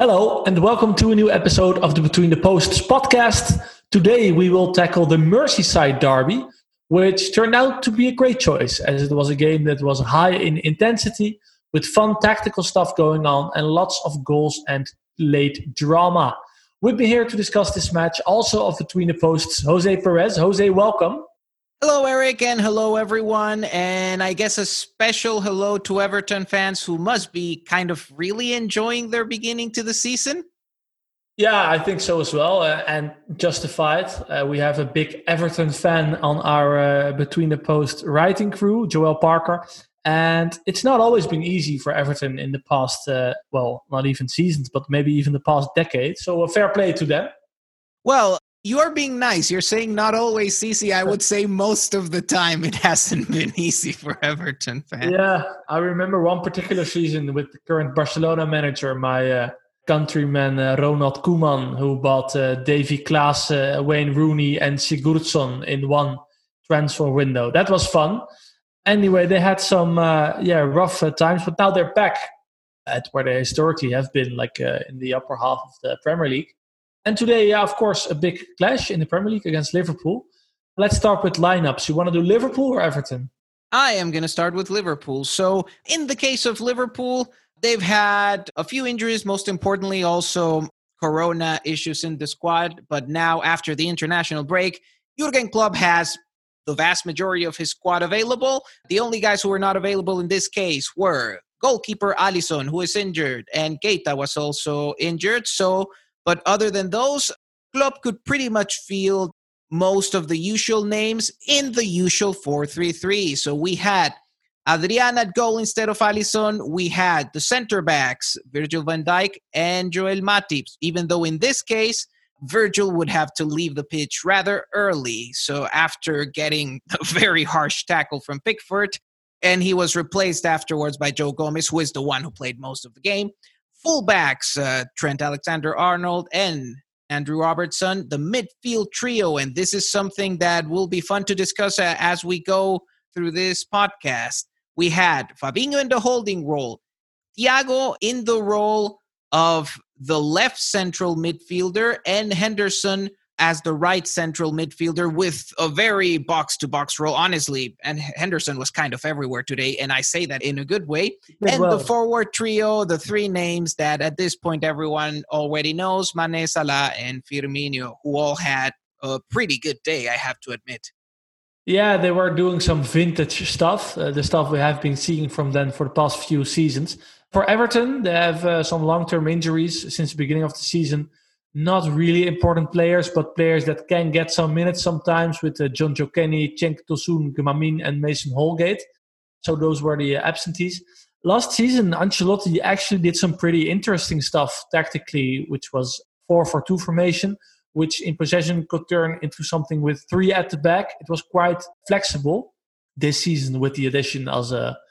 Hello, and welcome to a new episode of the Between the Posts podcast. Today we will tackle the Merseyside derby, which turned out to be a great choice, as it was a game that was high in intensity, with fun tactical stuff going on, and lots of goals and late drama. With me here to discuss this match, also of Between the Posts, Jose Perez. Jose, welcome. Hello, Eric, and hello, everyone. And I guess a special hello to Everton fans who must be kind of really enjoying their beginning to the season. Yeah, I think so as well, and justified. We have a big Everton fan on our Between the Post writing crew, Joel Parker. And it's not always been easy for Everton in the past, not even seasons, but maybe even the past decade. So a fair play to them. Well, you're being nice. You're saying not always easy. I would say most of the time it hasn't been easy for Everton fans. Yeah, I remember one particular season with the current Barcelona manager, my countryman Ronald Koeman, who bought Davy Klaassen, Wayne Rooney and Sigurdsson in one transfer window. That was fun. Anyway, they had some rough times, but now they're back at where they historically have been, in the upper half of the Premier League. And today, of course, a big clash in the Premier League against Liverpool. Let's start with lineups. You want to do Liverpool or Everton? I am going to start with Liverpool. So in the case of Liverpool, they've had a few injuries, most importantly also corona issues in the squad. But now after the international break, Jurgen Klopp has the vast majority of his squad available. The only guys who were not available in this case were goalkeeper Alisson, who is injured, and Keita was also injured. But other than those, Klopp could pretty much field most of the usual names in the usual 4-3-3. So we had Adrian at goal instead of Alisson. We had the center backs, Virgil van Dijk and Joel Matip, even though in this case, Virgil would have to leave the pitch rather early. So after getting a very harsh tackle from Pickford, and he was replaced afterwards by Joe Gomez, who is the one who played most of the game. Fullbacks, Trent Alexander-Arnold and Andrew Robertson, the midfield trio. And this is something that will be fun to discuss as we go through this podcast. We had Fabinho in the holding role, Thiago in the role of the left central midfielder, and Henderson as the right central midfielder with a very box-to-box role, honestly. And Henderson was kind of everywhere today, and I say that in a good way. The forward trio, the three names that at this point everyone already knows, Mane, Salah, and Firmino, who all had a pretty good day, I have to admit. Yeah, they were doing some vintage stuff, the stuff we have been seeing from them for the past few seasons. For Everton, they have some long-term injuries since the beginning of the season. Not really important players, but players that can get some minutes sometimes with Jonjoe Kenny, Cenk Tosun, Gmamin, and Mason Holgate. So those were the absentees. Last season, Ancelotti actually did some pretty interesting stuff tactically, which was 4-4-2 formation, which in possession could turn into something with three at the back. It was quite flexible this season with the addition of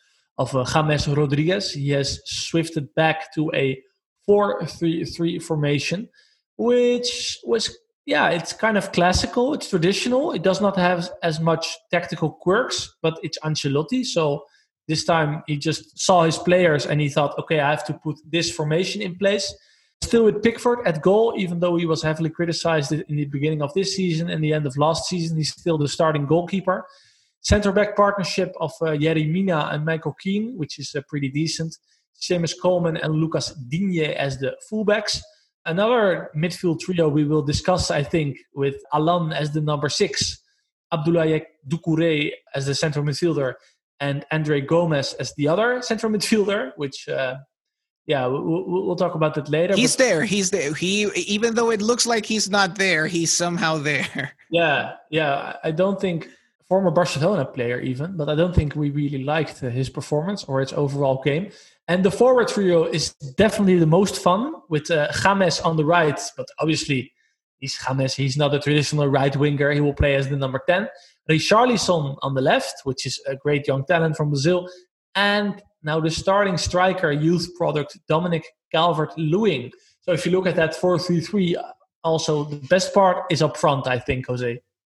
James Rodriguez. He has swifted back to a 4-3-3 formation, which was, it's kind of classical. It's traditional. It does not have as much tactical quirks, but it's Ancelotti. So this time he just saw his players and he thought, okay, I have to put this formation in place. Still with Pickford at goal, even though he was heavily criticized in the beginning of this season and the end of last season, he's still the starting goalkeeper. Centre-back partnership of Yerry Mina and Michael Keane, which is pretty decent. Seamus Coleman and Lucas Digne as the fullbacks. Another midfield trio we will discuss, I think, with Alan as the number 6, Abdoulaye Doucouré as the central midfielder, and Andre Gomez as the other central midfielder, which, we'll talk about that later. He's there. He, even though it looks like he's not there, he's somehow there. Yeah. I don't think, former Barcelona player even, but I don't think we really liked his performance or its overall game. And the forward trio is definitely the most fun with James on the right. But obviously, he's James. He's not a traditional right winger. He will play as the number 10. Richarlison on the left, which is a great young talent from Brazil. And now the starting striker, youth product, Dominic Calvert-Lewin. So if you look at that 4-3-3, also the best part is up front, I think, Jose.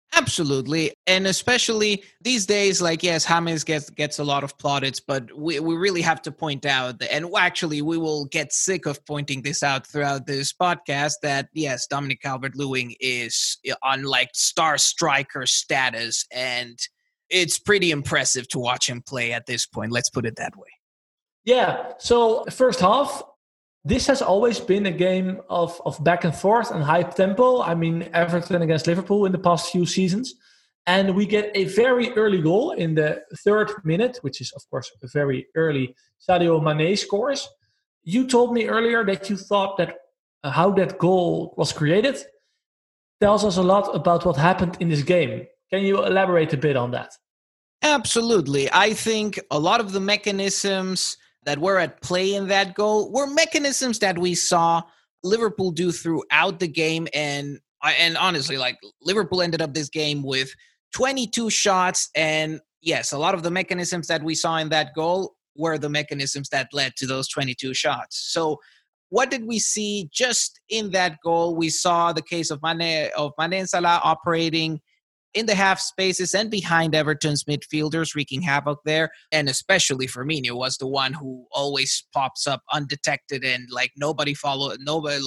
Absolutely. And especially these days, like, yes, James gets a lot of plaudits, but we really have to point out that, and actually we will get sick of pointing this out throughout this podcast, that yes, Dominic Calvert-Lewin is on like star striker status, and it's pretty impressive to watch him play at this point. Let's put it that way. Yeah. So first half, this has always been a game of back and forth and high tempo. I mean, Everton against Liverpool in the past few seasons. And we get a very early goal in the 3rd minute, which is, of course, very early. Sadio Mane scores. You told me earlier that you thought that how that goal was created tells us a lot about what happened in this game. Can you elaborate a bit on that? Absolutely. I think a lot of the mechanisms that were at play in that goal were mechanisms that we saw Liverpool do throughout the game. And honestly, like, Liverpool ended up this game with 22 shots. And yes, a lot of the mechanisms that we saw in that goal were the mechanisms that led to those 22 shots. So what did we see just in that goal? We saw the case of Mane and Salah operating in the half spaces and behind Everton's midfielders, wreaking havoc there. And especially Firmino was the one who always pops up undetected, and like nobody followed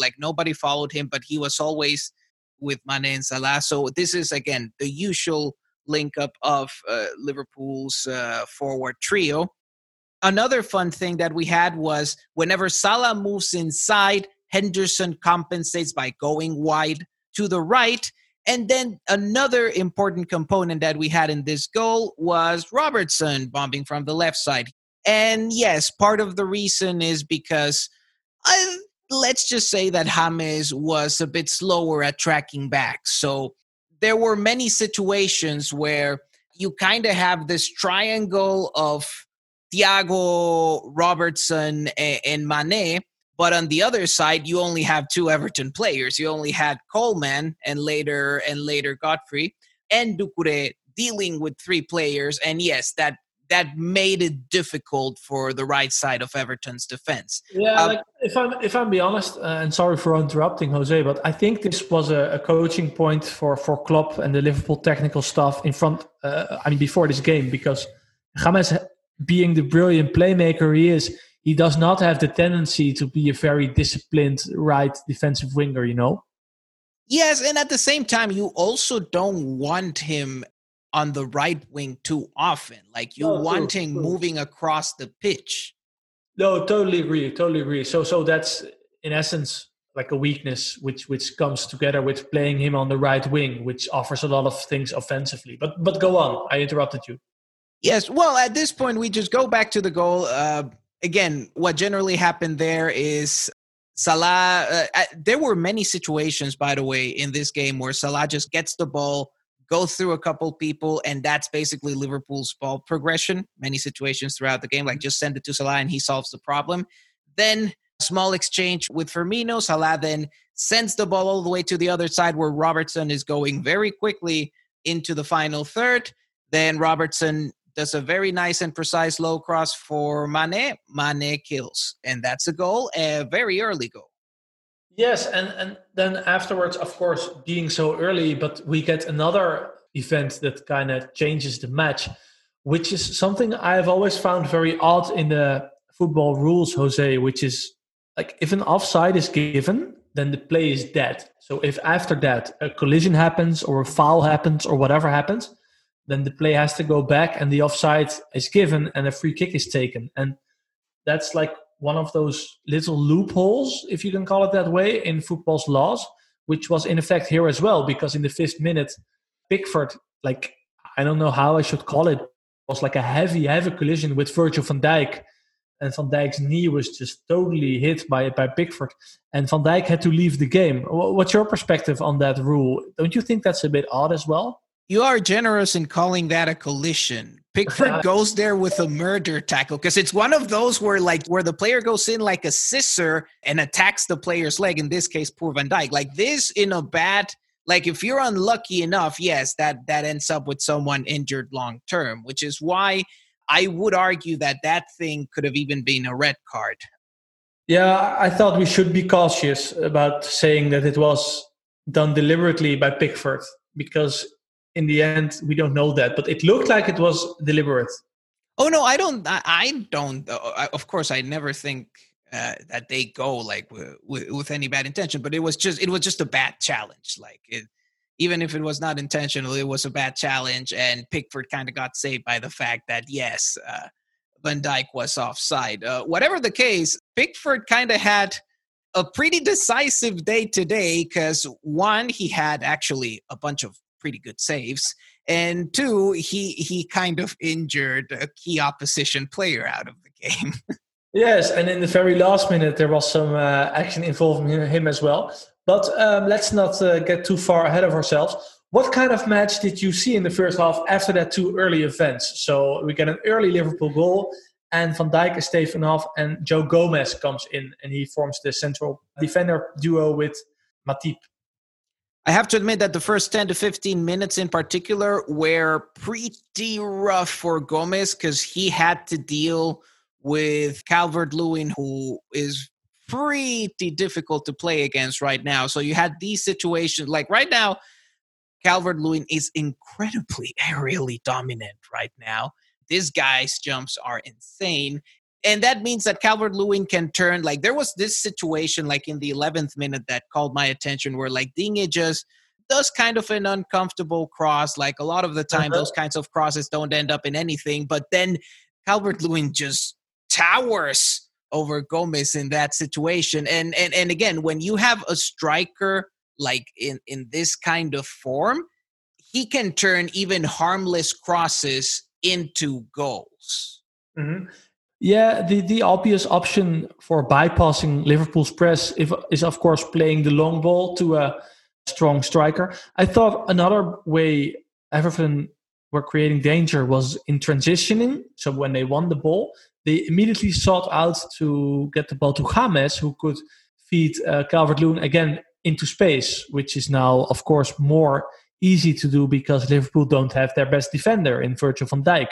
him, but he was always with Mane and Salah. So this is again the usual link up of Liverpool's forward trio. Another fun thing that we had was whenever Salah moves inside, Henderson compensates by going wide to the right. And then another important component that we had in this goal was Robertson bombing from the left side. And yes, part of the reason is because let's just say that James was a bit slower at tracking back. So there were many situations where you kind of have this triangle of Thiago, Robertson, and Mane. But on the other side, you only have 2 Everton players. You only had Coleman and later Godfrey and Doucouré dealing with 3 players. And yes, that made it difficult for the right side of Everton's defense. Yeah, if I'm be honest, and sorry for interrupting, Jose, but I think this was a coaching point for Klopp and the Liverpool technical staff in front. Before this game, because James, being the brilliant playmaker he is, he does not have the tendency to be a very disciplined right defensive winger, you know? Yes, and at the same time, you also don't want him on the right wing too often. Like, you want him moving across the pitch. No, totally agree. So that's, in essence, like a weakness which comes together with playing him on the right wing, which offers a lot of things offensively. But go on, I interrupted you. Yes, well, at this point, we just go back to the goal. Again, what generally happened there is Salah, there were many situations, by the way, in this game where Salah just gets the ball, goes through a couple people, and that's basically Liverpool's ball progression. Many situations throughout the game, like just send it to Salah and he solves the problem. Then small exchange with Firmino. Salah then sends the ball all the way to the other side where Robertson is going very quickly into the final third. Then Robertson does a very nice and precise low cross for Mane. Mane kills. And that's a goal, a very early goal. Yes, and then afterwards, of course, being so early, but we get another event that kind of changes the match, which is something I've always found very odd in the football rules, Jose, which is like if an offside is given, then the play is dead. So if after that a collision happens or a foul happens or whatever happens, then the play has to go back and the offside is given and a free kick is taken. And that's like one of those little loopholes, if you can call it that way, in football's laws, which was in effect here as well, because in the 5th minute, Pickford, like, I don't know how I should call it, was like a heavy collision with Virgil van Dijk. And Van Dijk's knee was just totally hit by Pickford. And Van Dijk had to leave the game. What's your perspective on that rule? Don't you think that's a bit odd as well? You are generous in calling that a collision. Pickford goes there with a murder tackle because it's one of those where the player goes in like a scissor and attacks the player's leg. In this case, poor Van Dijk. Like this in a bad, like if you're unlucky enough, yes, that ends up with someone injured long term, which is why I would argue that thing could have even been a red card. Yeah, I thought we should be cautious about saying that it was done deliberately by Pickford because in the end, we don't know that. But it looked like it was deliberate. Oh no, I don't. I don't. Of course, I never think that they go like with any bad intention. But it was just a bad challenge. Like even if it was not intentional, it was a bad challenge, and Pickford kind of got saved by the fact that yes, Van Dijk was offside. Whatever the case, Pickford kind of had a pretty decisive day today because one, he had actually a bunch of pretty good saves. And two, he kind of injured a key opposition player out of the game. Yes, and in the very last minute, there was some action involving him as well. But let's not get too far ahead of ourselves. What kind of match did you see in the first half after that two early events? So we get an early Liverpool goal, and Van Dijk is taken off, and Joe Gomez comes in, and he forms the central defender duo with Matip. I have to admit that the first 10 to 15 minutes in particular were pretty rough for Gomez because he had to deal with Calvert-Lewin, who is pretty difficult to play against right now. So you had these situations, like right now, Calvert-Lewin is incredibly aerially dominant right now. This guy's jumps are insane. And that means that Calvert-Lewin can turn, like there was this situation like in the 11th minute that called my attention where like Digne just does kind of an uncomfortable cross. Like a lot of the time, those kinds of crosses don't end up in anything. But then Calvert-Lewin just towers over Gomez in that situation. And again, when you have a striker like in this kind of form, he can turn even harmless crosses into goals. Mm-hmm. Yeah, the obvious option for bypassing Liverpool's press is, of course, playing the long ball to a strong striker. I thought another way Everton were creating danger was in transitioning. So when they won the ball, they immediately sought out to get the ball to James, who could feed Calvert-Lewin again into space, which is now, of course, more easy to do because Liverpool don't have their best defender in Virgil van Dijk.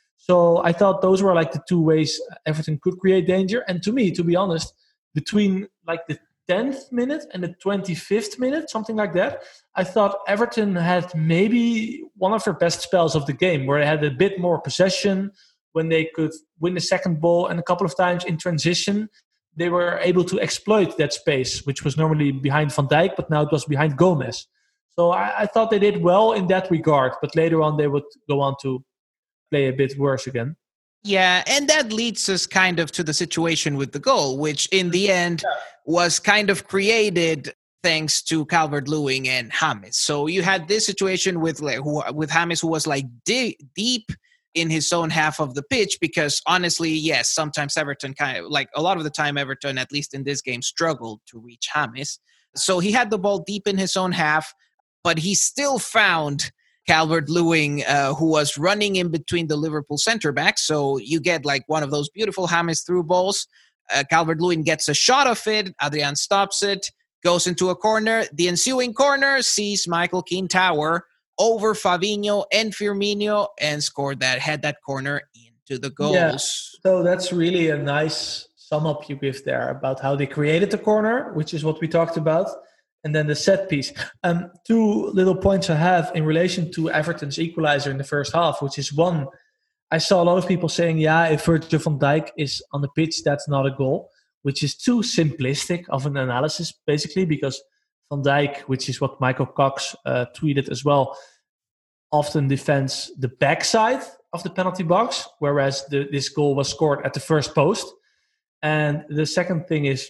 So I thought those were like the two ways Everton could create danger. And to me, to be honest, between like the 10th minute and the 25th minute, something like that, I thought Everton had maybe one of their best spells of the game, where they had a bit more possession, when they could win the second ball, and a couple of times in transition, they were able to exploit that space, which was normally behind Van Dijk, but now it was behind Gomez. So I thought they did well in that regard, but later on they would go on to play a bit worse again. Yeah, and that leads us kind of to the situation with the goal, which in the end was kind of created thanks to Calvert-Lewin and James. So you had this situation with James, who was like deep in his own half of the pitch, because honestly, yes, sometimes Everton kind of, like a lot of the time Everton, at least in this game, struggled to reach James. So he had the ball deep in his own half, but he still found Calvert-Lewin, who was running in between the Liverpool centre backs. So you get like one of those beautiful James through balls. Calvert-Lewin gets a shot of it. Adrian stops it, goes into a corner. The ensuing corner sees Michael Keane tower over Fabinho and Firmino and had that corner into the goals. Yeah. So that's really a nice sum up you give there about how they created the corner, which is what we talked about. And then the set piece. Two little points I have in relation to Everton's equalizer in the first half, which is one, I saw a lot of people saying, yeah, if Virgil van Dijk is on the pitch, that's not a goal, which is too simplistic of an analysis, basically, because Van Dijk, which is what Michael Cox tweeted as well, often defends the backside of the penalty box, whereas this goal was scored at the first post. And the second thing is,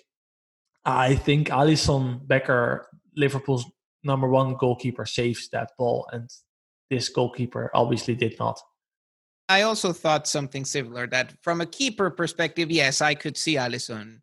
I think Alisson Becker, Liverpool's number one goalkeeper, saves that ball, and this goalkeeper obviously did not. I also thought something similar, that from a keeper perspective, yes, I could see Alisson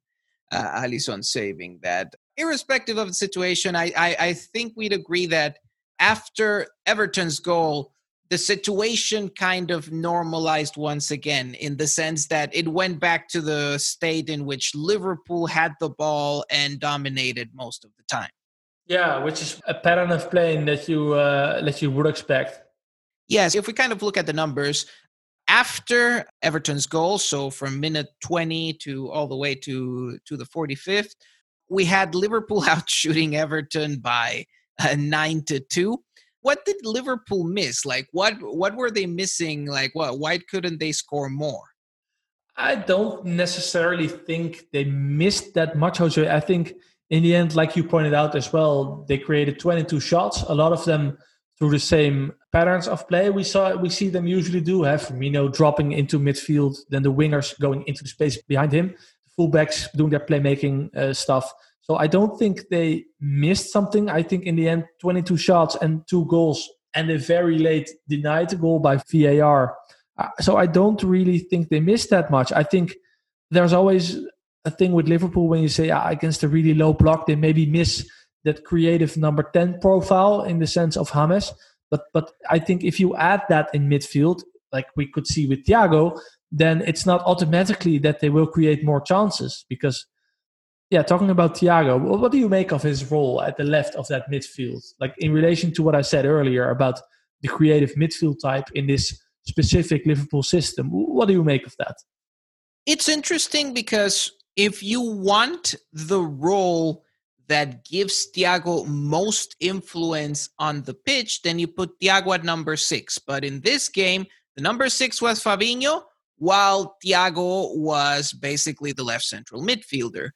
saving that. Irrespective of the situation, I think we'd agree that after Everton's goal, the situation kind of normalized once again, in the sense that it went back to the state in which Liverpool had the ball and dominated most of the time. Yeah, which is a pattern of playing that you would expect. Yes, if we kind of look at the numbers, after Everton's goal, so from minute 20 to all the way to the 45th, we had Liverpool out shooting Everton by 9-2. what did Liverpool miss? Like, what were they missing? Like, why couldn't they score more? I don't necessarily think they missed that much, Jose. I think in the end, like you pointed out as well, they created 22 shots, a lot of them through the same patterns of play we see them usually do. Have Firmino dropping into midfield, then the wingers going into the space behind him, the fullbacks doing their playmaking stuff. So I don't think they missed something. I think in the end, 22 shots and 2 goals, and a very late denied goal by VAR. So I don't really think they missed that much. I think there's always a thing with Liverpool when you say against a really low block, they maybe miss that creative number 10 profile in the sense of James. But I think if you add that in midfield, like we could see with Thiago, then it's not automatically that they will create more chances. Because, talking about Thiago, what do you make of his role at the left of that midfield? Like in relation to what I said earlier about the creative midfield type in this specific Liverpool system. What do you make of that? It's interesting because if you want the role that gives Thiago most influence on the pitch, then you put Thiago at number 6. But in this game, the number 6 was Fabinho, while Thiago was basically the left central midfielder.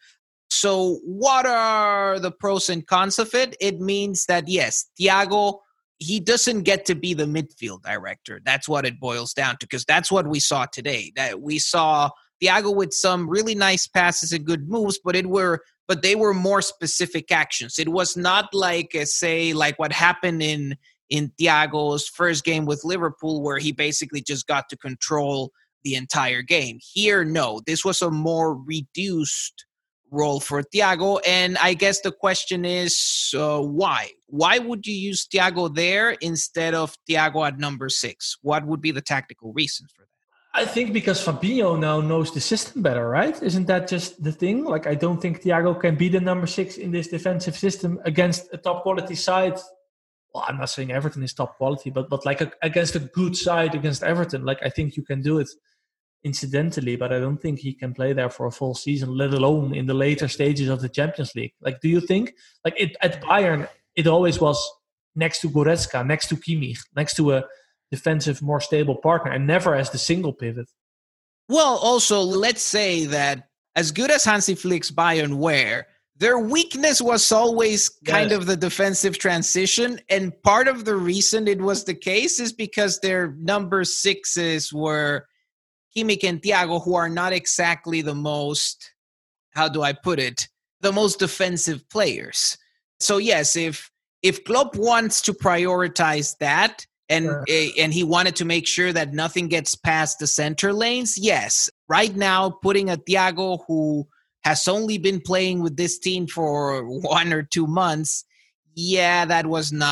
So what are the pros and cons of it? It means that, yes, Thiago, he doesn't get to be the midfield director. That's what it boils down to, because that's what we saw today. That we saw Thiago with some really nice passes and good moves, but they were more specific actions. It was not like, like what happened in Thiago's first game with Liverpool, where he basically just got to control the entire game. Here, no, this was a more reduced role for Thiago, and I guess the question is why? Why would you use Thiago there instead of Thiago at number 6? What would be the tactical reasons for that? I think because Fabinho now knows the system better, right? Isn't that just the thing? Like, I don't think Thiago can be the number 6 in this defensive system against a top quality side. Well, I'm not saying Everton is top quality, but like against a good side, against Everton, like I think you can do it incidentally, but I don't think he can play there for a full season, let alone in the later stages of the Champions League. Like, do you think, like at Bayern, it always was next to Goretzka, next to Kimmich, next to a defensive, more stable partner, and never as the single pivot? Well, also, let's say that as good as Hansi Flick's Bayern were, their weakness was always kind of the defensive transition. And part of the reason it was the case is because their number 6s were Kimmich and Thiago, who are not exactly the most, how do I put it, the most defensive players. So yes, if Klopp wants to prioritize that, and he wanted to make sure that nothing gets past the center lanes, yes. Right now, putting a Thiago who has only been playing with this team for 1 or 2 months, that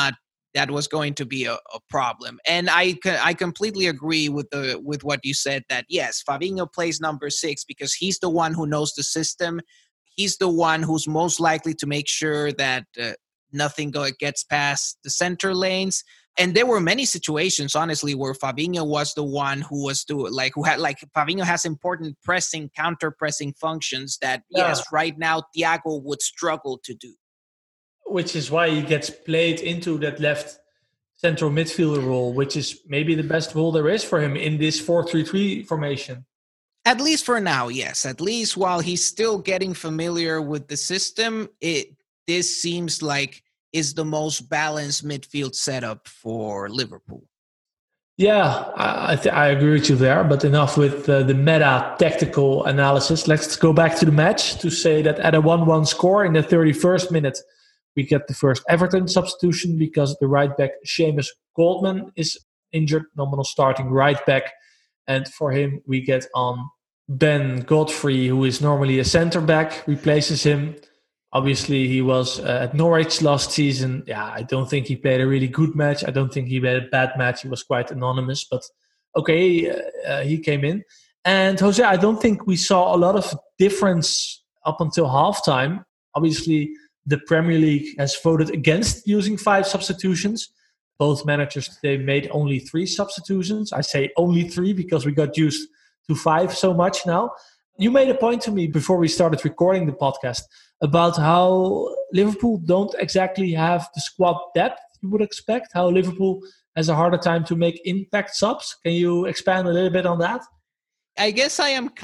was going to be a problem. And I completely agree with what you said, that yes, Fabinho plays number 6 because he's the one who knows the system. He's the one who's most likely to make sure that nothing gets past the center lanes. And there were many situations, honestly, where Fabinho was the one who was Fabinho has important pressing, counter-pressing functions that, yes, right now Thiago would struggle to do. Which is why he gets played into that left central midfielder role, which is maybe the best role there is for him in this 4-3-3 formation. At least for now, yes. At least while he's still getting familiar with the system, this seems like is the most balanced midfield setup for Liverpool. Yeah, I agree with you there, but enough with the meta tactical analysis. Let's go back to the match to say that at a 1-1 score in the 31st minute, we get the first Everton substitution because the right back Seamus Goldman is injured, nominal starting right back. And for him, we get on Ben Godfrey, who is normally a centre back, replaces him. Obviously, he was at Norwich last season. Yeah, I don't think he played a really good match. I don't think he made a bad match. He was quite anonymous, but okay, he came in. And Jose, I don't think we saw a lot of difference up until halftime. Obviously, the Premier League has voted against using 5 substitutions. Both managers today made only 3 substitutions. I say only 3 because we got used to 5 so much now. You made a point to me before we started recording the podcast about how Liverpool don't exactly have the squad depth you would expect? How Liverpool has a harder time to make impact subs? Can you expand a little bit on that? I guess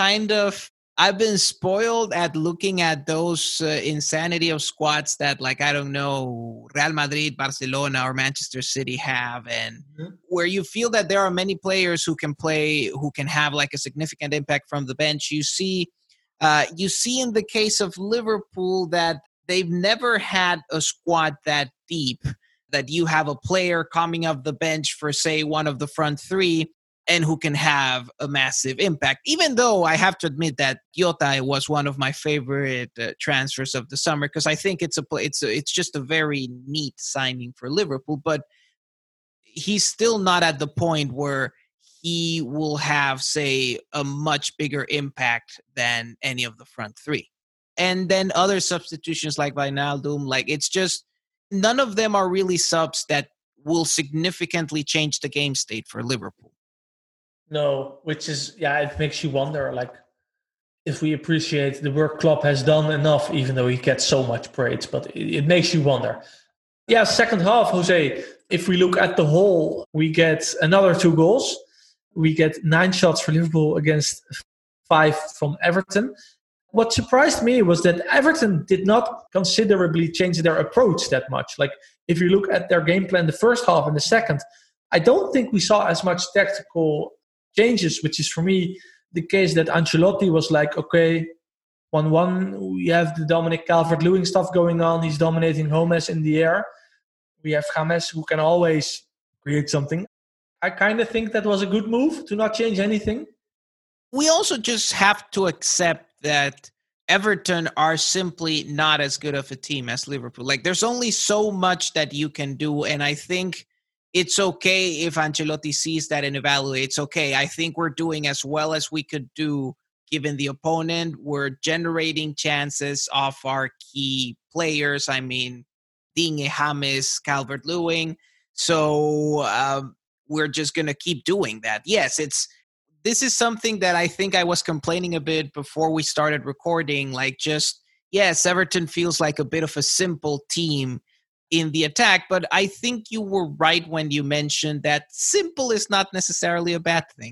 I've been spoiled at looking at those insanity of squads that, like, I don't know, Real Madrid, Barcelona, or Manchester City have, and where you feel that there are many players who can play, who can have like a significant impact from the bench. You see in the case of Liverpool that they've never had a squad that deep, that you have a player coming off the bench for, say, one of the front three, and who can have a massive impact. Even though I have to admit that Jota was one of my favorite transfers of the summer, because I think it's just a very neat signing for Liverpool, but he's still not at the point where he will have, say, a much bigger impact than any of the front three. And then other substitutions like Wijnaldum, like, it's just none of them are really subs that will significantly change the game state for Liverpool. No, which is, it makes you wonder, like, if we appreciate the work Klopp has done enough, even though he gets so much praise, but it makes you wonder. Yeah, second half, Jose, if we look at the whole, we get another 2 goals. We get 9 shots for Liverpool against 5 from Everton. What surprised me was that Everton did not considerably change their approach that much. Like, if you look at their game plan the first half and the second, I don't think we saw as much tactical changes, which is for me the case that Ancelotti was like, okay, 1-1, we have the Dominic Calvert-Lewin stuff going on. He's dominating Gomez in the air. We have James, who can always create something. I kind of think that was a good move to not change anything. We also just have to accept that Everton are simply not as good of a team as Liverpool. Like, there's only so much that you can do, and I think it's okay if Ancelotti sees that and evaluates, okay, I think we're doing as well as we could do given the opponent. We're generating chances off our key players. I mean, Digne, James, Calvert-Lewin. So we're just going to keep doing that. Yes, this is something that I think I was complaining a bit before we started recording. Like, just, yes, Everton feels like a bit of a simple team in the attack, but I think you were right when you mentioned that simple is not necessarily a bad thing.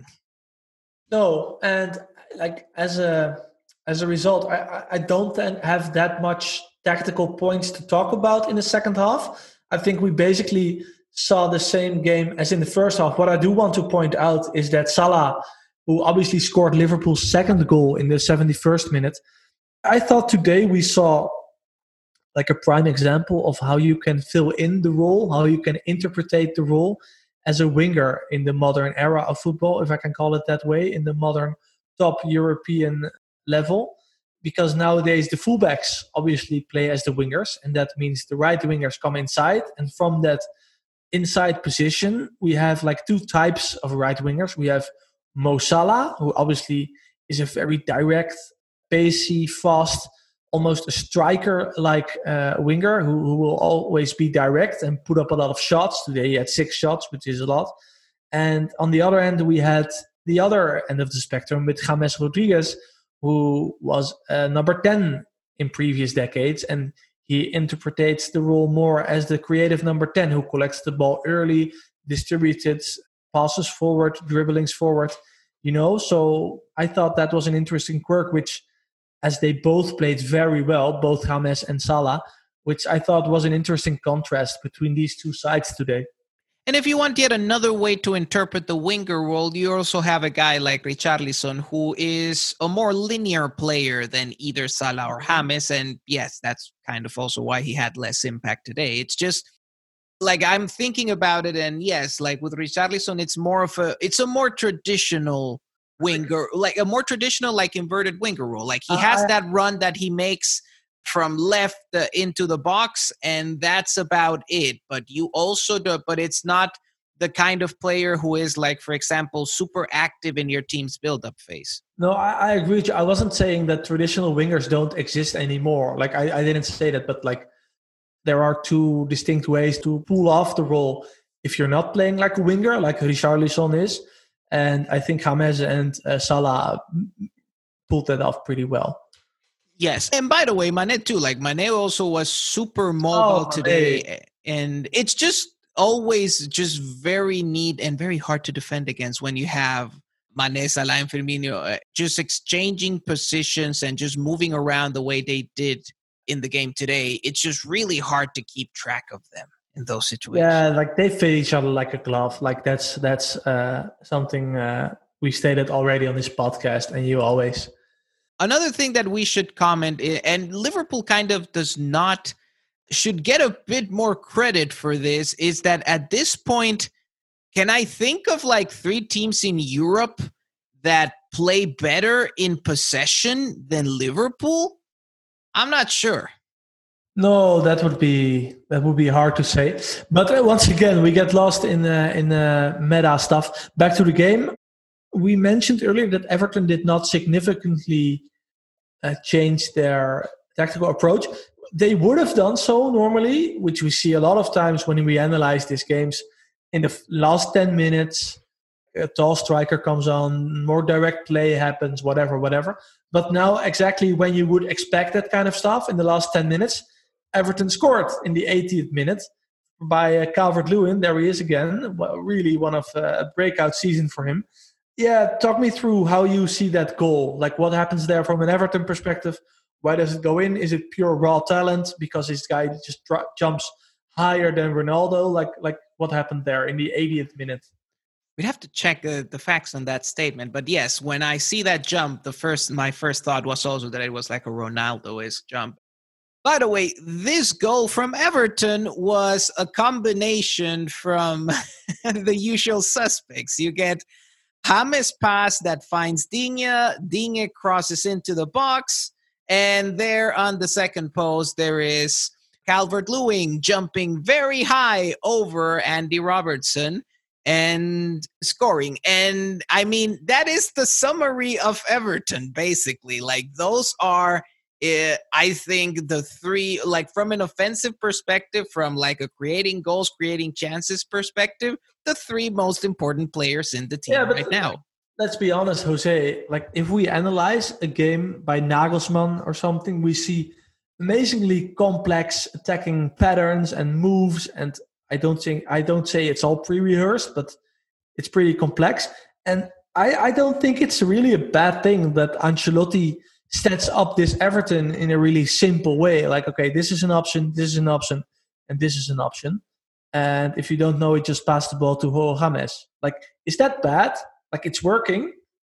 No, and like as a result, I don't have that much tactical points to talk about in the second half. I think we basically saw the same game as in the first half. What I do want to point out is that Salah, who obviously scored Liverpool's second goal in the 71st minute, I thought today we saw like a prime example of how you can fill in the role, how you can interpretate the role as a winger in the modern era of football, if I can call it that way, in the modern top European level. Because nowadays the fullbacks obviously play as the wingers, and that means the right wingers come inside. And from that inside position, we have like 2 types of right wingers. We have Mo Salah, who obviously is a very direct, pacey, fast, almost a striker-like winger who will always be direct and put up a lot of shots. Today he had 6 shots, which is a lot. And on the other end, we had the other end of the spectrum with James Rodriguez, who was number 10 in previous decades. And he interprets the role more as the creative number 10 who collects the ball early, distributed, passes forward, dribblings forward. So I thought that was an interesting quirk, which, as they both played very well, both James and Salah, which I thought was an interesting contrast between these 2 sides today. And if you want yet another way to interpret the winger role, you also have a guy like Richarlison, who is a more linear player than either Salah or James. And yes, that's kind of also why he had less impact today. It's just like, I'm thinking about it, and yes, like with Richarlison, it's a more traditional winger, like a more traditional, like inverted winger role. Like, he has that run that he makes from left into the box, and that's about it. But you also do, but it's not the kind of player who is, like, for example, super active in your team's build-up phase. No, I agree with you. I wasn't saying that traditional wingers don't exist anymore. Like, I didn't say that, but like, there are 2 distinct ways to pull off the role if you're not playing like a winger, like Richarlison is. And I think James and Salah pulled that off pretty well. Yes. And by the way, Mane too. Like, Mane also was super mobile today. And it's just always just very neat and very hard to defend against when you have Mane, Salah, and Firmino just exchanging positions and just moving around the way they did in the game today. It's just really hard to keep track of them in those situations. Yeah, like they fit each other like a glove. Like that's something we stated already on this podcast, and you always. Another thing that we should comment, and Liverpool kind of should get a bit more credit for this, is that at this point, can I think of like 3 teams in Europe that play better in possession than Liverpool? I'm not sure. No, that would be hard to say. But once again, we get lost in meta stuff. Back to the game. We mentioned earlier that Everton did not significantly change their tactical approach. They would have done so normally, which we see a lot of times when we analyze these games. In the last 10 minutes, a tall striker comes on, more direct play happens, whatever. But now exactly when you would expect that kind of stuff in the last 10 minutes, Everton scored in the 80th minute by Calvert-Lewin. There he is again. Really one of a breakout season for him. Yeah, talk me through how you see that goal. Like what happens there from an Everton perspective? Why does it go in? Is it pure raw talent because this guy just jumps higher than Ronaldo? Like what happened there in the 80th minute? We'd have to check the facts on that statement. But yes, when I see that jump, my first thought was also that it was like a Ronaldo-esque jump. By the way, this goal from Everton was a combination from the usual suspects. You get James pass that finds Digne. Digne crosses into the box. And there on the second post, there is Calvert-Lewin jumping very high over Andy Robertson and scoring. And I mean, that is the summary of Everton, basically. Like those are... I think the 3, like from an offensive perspective, from like a creating goals, creating chances perspective, the 3 most important players in the team right now. Let's be honest, Jose. Like if we analyze a game by Nagelsmann or something, we see amazingly complex attacking patterns and moves. And I don't say it's all pre-rehearsed, but it's pretty complex. And I don't think it's really a bad thing that Ancelotti sets up this Everton in a really simple way. Like, okay, this is an option, this is an option, and this is an option. And if you don't know it, just pass the ball to James. Like, is that bad? Like, it's working?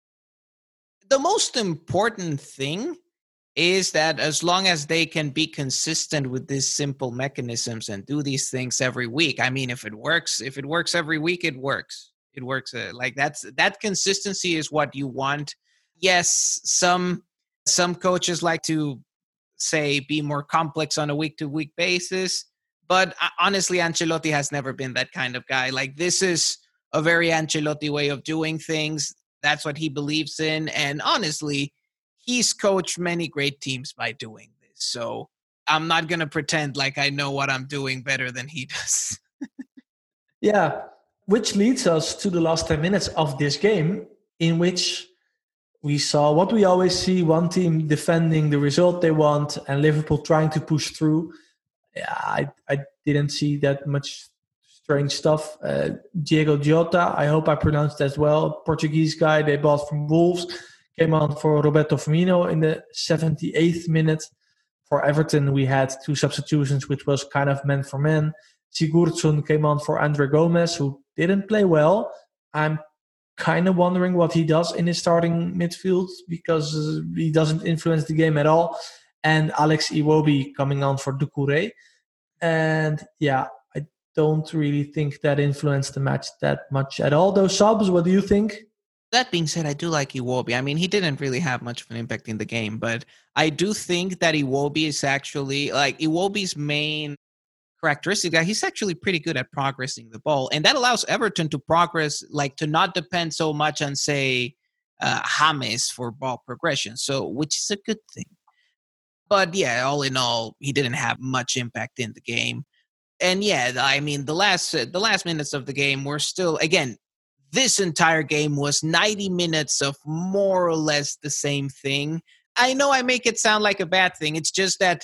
The most important thing is that as long as they can be consistent with these simple mechanisms and do these things every week. I mean, if it works every week, it works. It works. Like that consistency is what you want. Yes, some coaches like to say be more complex on a week-to-week basis, but honestly, Ancelotti has never been that kind of guy. Like this is a very Ancelotti way of doing things. That's what he believes in, and honestly, he's coached many great teams by doing this. So I'm not gonna pretend like I know what I'm doing better than he does. Yeah, which leads us to the last 10 minutes of this game, in which we saw what we always see, one team defending the result they want and Liverpool trying to push through. Yeah, I didn't see that much strange stuff. Diego Jota, I hope I pronounced that well, Portuguese guy they bought from Wolves, came on for Roberto Firmino in the 78th minute. For Everton, we had 2 substitutions, which was kind of man for man. Sigurdsson came on for Andre Gomez, who didn't play well. I'm kind of wondering what he does in his starting midfield because he doesn't influence the game at all. And Alex Iwobi coming on for Doucouré. And yeah, I don't really think that influenced the match that much at all. Those subs, what do you think? That being said, I do like Iwobi. I mean, he didn't really have much of an impact in the game, but I do think that Iwobi is actually, like, Iwobi's main characteristic that he's actually pretty good at progressing the ball, and that allows Everton to progress, like to not depend so much on, say, James for ball progression. So, which is a good thing. But yeah, all in all, he didn't have much impact in the game. And yeah, I mean, the last minutes of the game were still, again, this entire game was 90 minutes of more or less the same thing. I know I make it sound like a bad thing. It's just that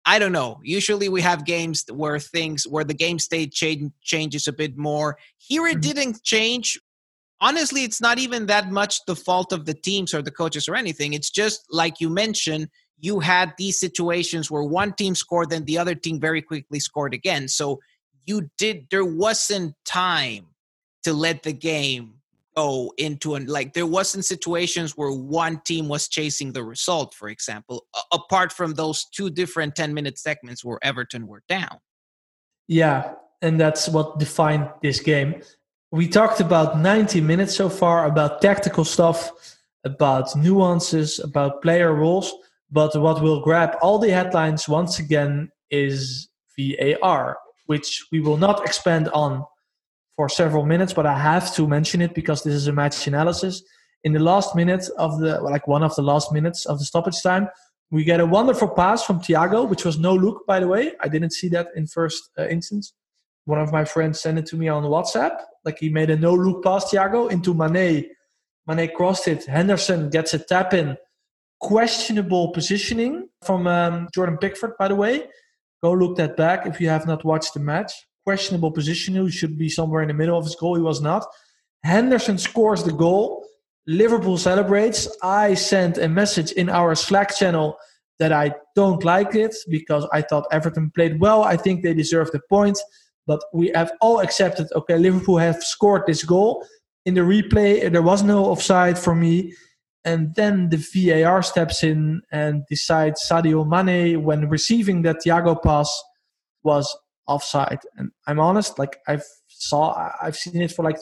I don't know. Usually we have games where the game state changes a bit more. Here it didn't change. Honestly, it's not even that much the fault of the teams or the coaches or anything. It's just like you mentioned, you had these situations where one team scored, then the other team very quickly scored again. So there wasn't time to let the game go into there wasn't situations where one team was chasing the result, for example, apart from those two different 10-minute segments where Everton were down. Yeah, and that's what defined this game. We talked about 90 minutes so far, about tactical stuff, about nuances, about player roles. But what will grab all the headlines once again is VAR, which we will not expand on for several minutes, but I have to mention it because this is a match analysis. In the last minute of one of the last minutes of the stoppage time, we get a wonderful pass from Thiago, which was no look, by the way. I didn't see that in first instance. One of my friends sent it to me on WhatsApp. Like he made a no-look pass, Thiago, into Mane. Mane crossed it. Henderson gets a tap in. Questionable positioning from Jordan Pickford, by the way. Go look that back if you have not watched the match. Questionable positioning. He should be somewhere in the middle of his goal. He was not. Henderson scores the goal. Liverpool celebrates. I sent a message in our Slack channel that I don't like it because I thought Everton played well. I think they deserve the point. But we have all accepted, okay, Liverpool have scored this goal. In the replay, there was no offside for me. And then the VAR steps in and decides Sadio Mane, when receiving that Thiago pass, was offside. And I'm honest, like I've seen it for like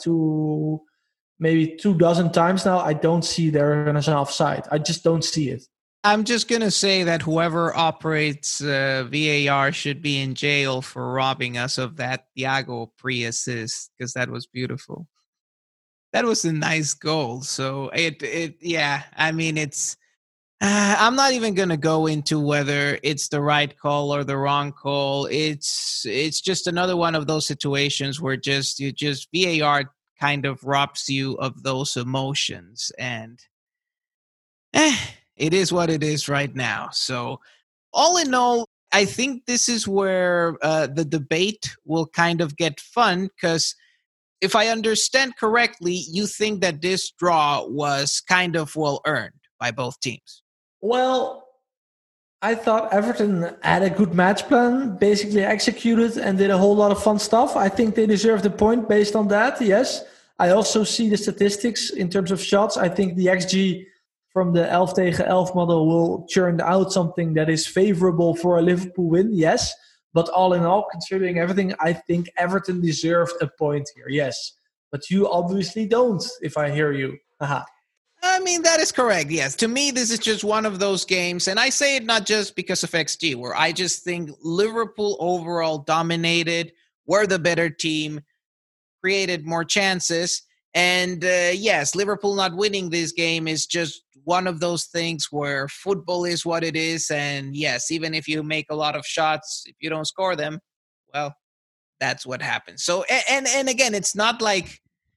maybe 24 times now. I don't see there as an offside. I just don't see it. I'm just going to say that whoever operates VAR should be in jail for robbing us of that Thiago pre-assist, because that was beautiful. That was a nice goal. So yeah, I mean, it's, I'm not even going to go into whether it's the right call or the wrong call. It's just another one of those situations where VAR kind of robs you of those emotions, and it is what it is right now. So all in all, I think this is where the debate will kind of get fun, because if I understand correctly, you think that this draw was kind of well earned by both teams. Well, I thought Everton had a good match plan, basically executed and did a whole lot of fun stuff. I think they deserve the point based on that, yes. I also see the statistics in terms of shots. I think the XG from the 11 tegen 11 model will churn out something that is favorable for a Liverpool win, yes. But all in all, considering everything, I think Everton deserved a point here, yes. But you obviously don't, if I hear you. Haha. I mean, that is correct, yes. To me, this is just one of those games, and I say it not just because of XG, where I just think Liverpool overall dominated, were the better team, created more chances, and yes, Liverpool not winning this game is just one of those things where football is what it is, and yes, even if you make a lot of shots, if you don't score them, well, that's what happens. So, and again, it's not like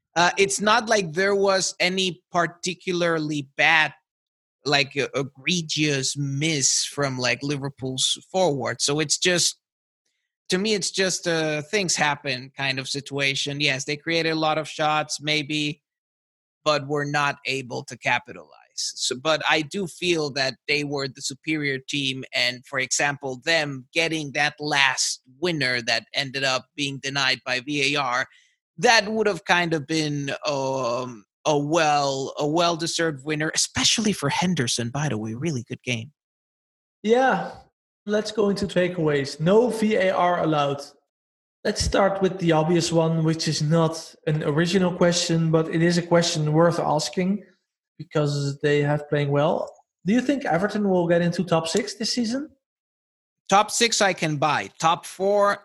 there was any particularly bad, like egregious miss from like Liverpool's forward. So it's just, to me, it's just a things happen kind of situation. Yes, they created a lot of shots, maybe, but were not able to capitalize. So, but I do feel that they were the superior team. And for example, them getting that last winner that ended up being denied by VAR, that would have kind of been a well-deserved winner, especially for Henderson, by the way. Really good game. Yeah, let's go into takeaways. No VAR allowed. Let's start with the obvious one, which is not an original question, but it is a question worth asking because they have playing well. Do you think Everton will get into top 6 this season? Top 6 I can buy. Top 4,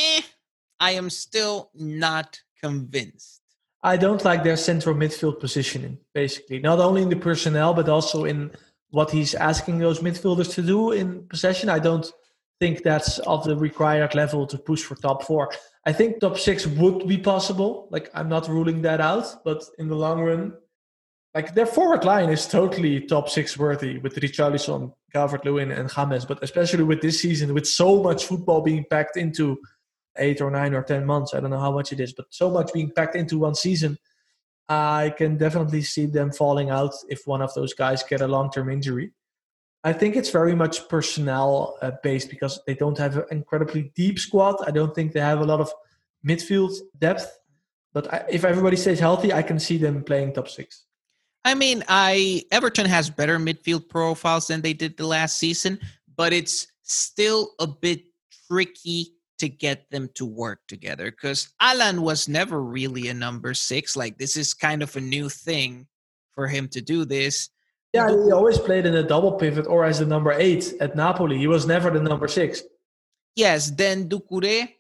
I am still not convinced. I don't like their central midfield positioning, basically. Not only in the personnel, but also in what he's asking those midfielders to do in possession. I don't think that's of the required level to push for top 4. I think top 6 would be possible. Like, I'm not ruling that out, but in the long run, Like their forward line is totally top six worthy with Richarlison, Calvert-Lewin, and James. But especially with this season, with so much football being packed into 8 or 9 or 10 months, I don't know how much it is, but so much being packed into one season, I can definitely see them falling out if one of those guys get a long-term injury. I think it's very much personnel based because they don't have an incredibly deep squad. I don't think they have a lot of midfield depth. But if everybody stays healthy, I can see them playing top six. I mean, Everton has better midfield profiles than they did the last season, but it's still a bit tricky to get them to work together because Alan was never really a number 6. Like, this is kind of a new thing for him to do this. Yeah, he always played in a double pivot or as the number 8 at Napoli. He was never the number 6. Yes, then Doucouré.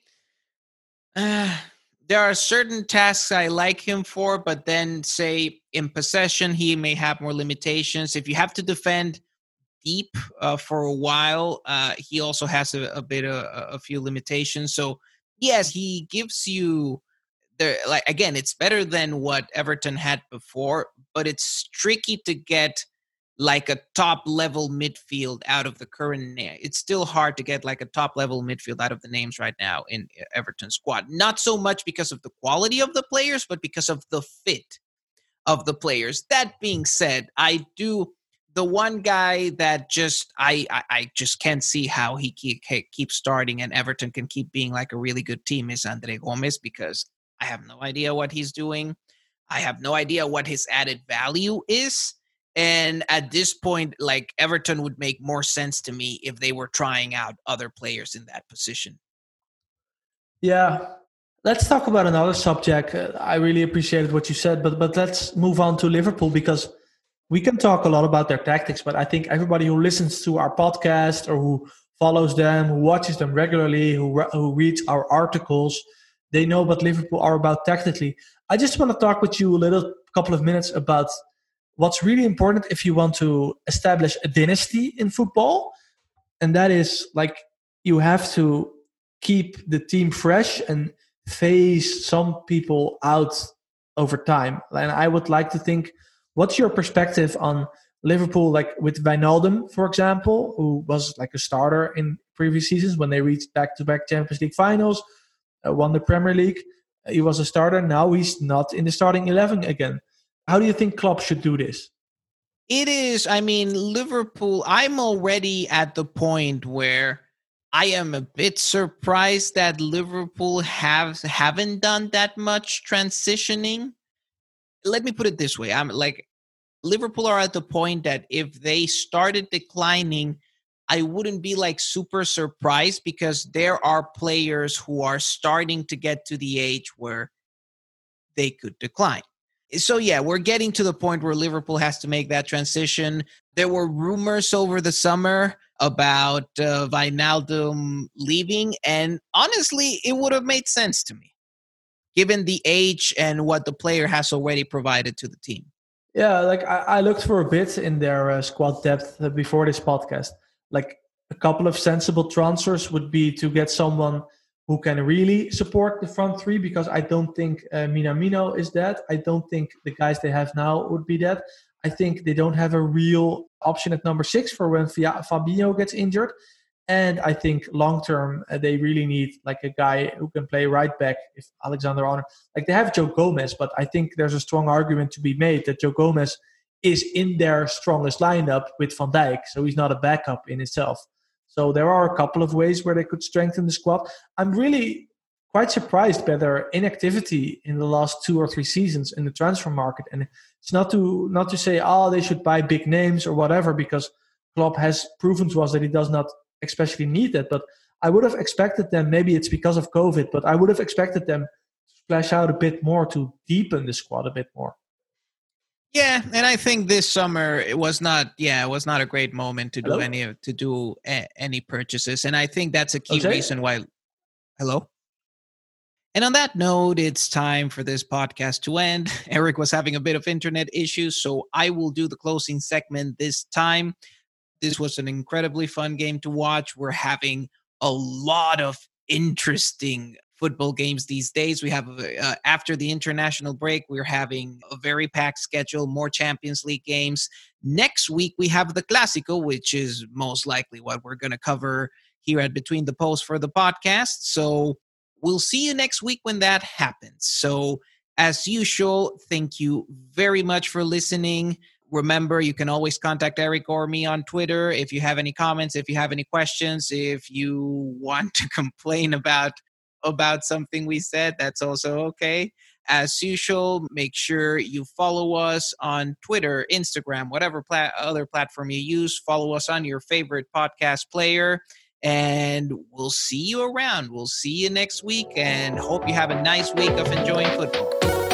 There are certain tasks I like him for, but then, say, in possession, he may have more limitations. If you have to defend deep for a while, he also has a few limitations. So, yes, he gives you again, it's better than what Everton had before, but it's tricky to get like a top level midfield out of the current. It's still hard to get like a top level midfield out of the names right now in Everton squad. Not so much because of the quality of the players, but because of the fit of the players. That being said, the one guy that I just can't see how he keeps starting and Everton can keep being like a really good team is Andre Gomes, because I have no idea what he's doing. I have no idea what his added value is. And at this point, like, Everton would make more sense to me if they were trying out other players in that position. Yeah. Let's talk about another subject. I really appreciated what you said, but let's move on to Liverpool because we can talk a lot about their tactics, but I think everybody who listens to our podcast or who follows them, who watches them regularly, who reads our articles, they know what Liverpool are about tactically. I just want to talk with you a couple of minutes about what's really important if you want to establish a dynasty in football. And that is like you have to keep the team fresh and phase some people out over time. And I would like to think, what's your perspective on Liverpool, like with Wijnaldum, for example, who was like a starter in previous seasons when they reached back-to-back Champions League finals, won the Premier League. He was a starter. Now he's not in the starting 11 again. How do you think Klopp should do this? It is, I mean, Liverpool, I'm already at the point where I am a bit surprised that Liverpool haven't done that much transitioning. Let me put it this way. I'm like, Liverpool are at the point that if they started declining, I wouldn't be like super surprised because there are players who are starting to get to the age where they could decline. So, yeah, we're getting to the point where Liverpool has to make that transition. There were rumors over the summer about Wijnaldum leaving, and honestly, it would have made sense to me, given the age and what the player has already provided to the team. Yeah, like I looked for a bit in their squad depth before this podcast. Like a couple of sensible transfers would be to get someone who can really support the front three, because I don't think Minamino is that. I don't think the guys they have now would be that. I think they don't have a real option at number 6 for when Fabinho gets injured. And I think long-term, they really need like a guy who can play right back if Alexander-Arnold. Like they have Joe Gomez, but I think there's a strong argument to be made that Joe Gomez is in their strongest lineup with Van Dijk. So he's not a backup in itself. So there are a couple of ways where they could strengthen the squad. I'm really quite surprised by their inactivity in the last 2 or 3 seasons in the transfer market. And it's not to say, they should buy big names or whatever, because Klopp has proven to us that he does not especially need that. But I would have expected them, maybe it's because of COVID, but I would have expected them to splash out a bit more to deepen the squad a bit more. Yeah, and I think this summer it was not a great moment to do any purchases, and I think that's a key reason why. Hello. And on that note, it's time for this podcast to end. Eric was having a bit of internet issues, so I will do the closing segment this time. This was an incredibly fun game to watch. We're having a lot of interesting football games these days. We have, after the international break, we're having a very packed schedule, more Champions League games. Next week, we have the Clásico, which is most likely what we're going to cover here at Between the Posts for the podcast. So we'll see you next week when that happens. So as usual, thank you very much for listening. Remember, you can always contact Eric or me on Twitter if you have any comments, if you have any questions, if you want to complain about something we said, that's also okay. As usual, make sure you follow us on Twitter, Instagram, whatever other platform you use. Follow us on your favorite podcast player, and we'll see you around. We'll see you next week, and hope you have a nice week of enjoying football.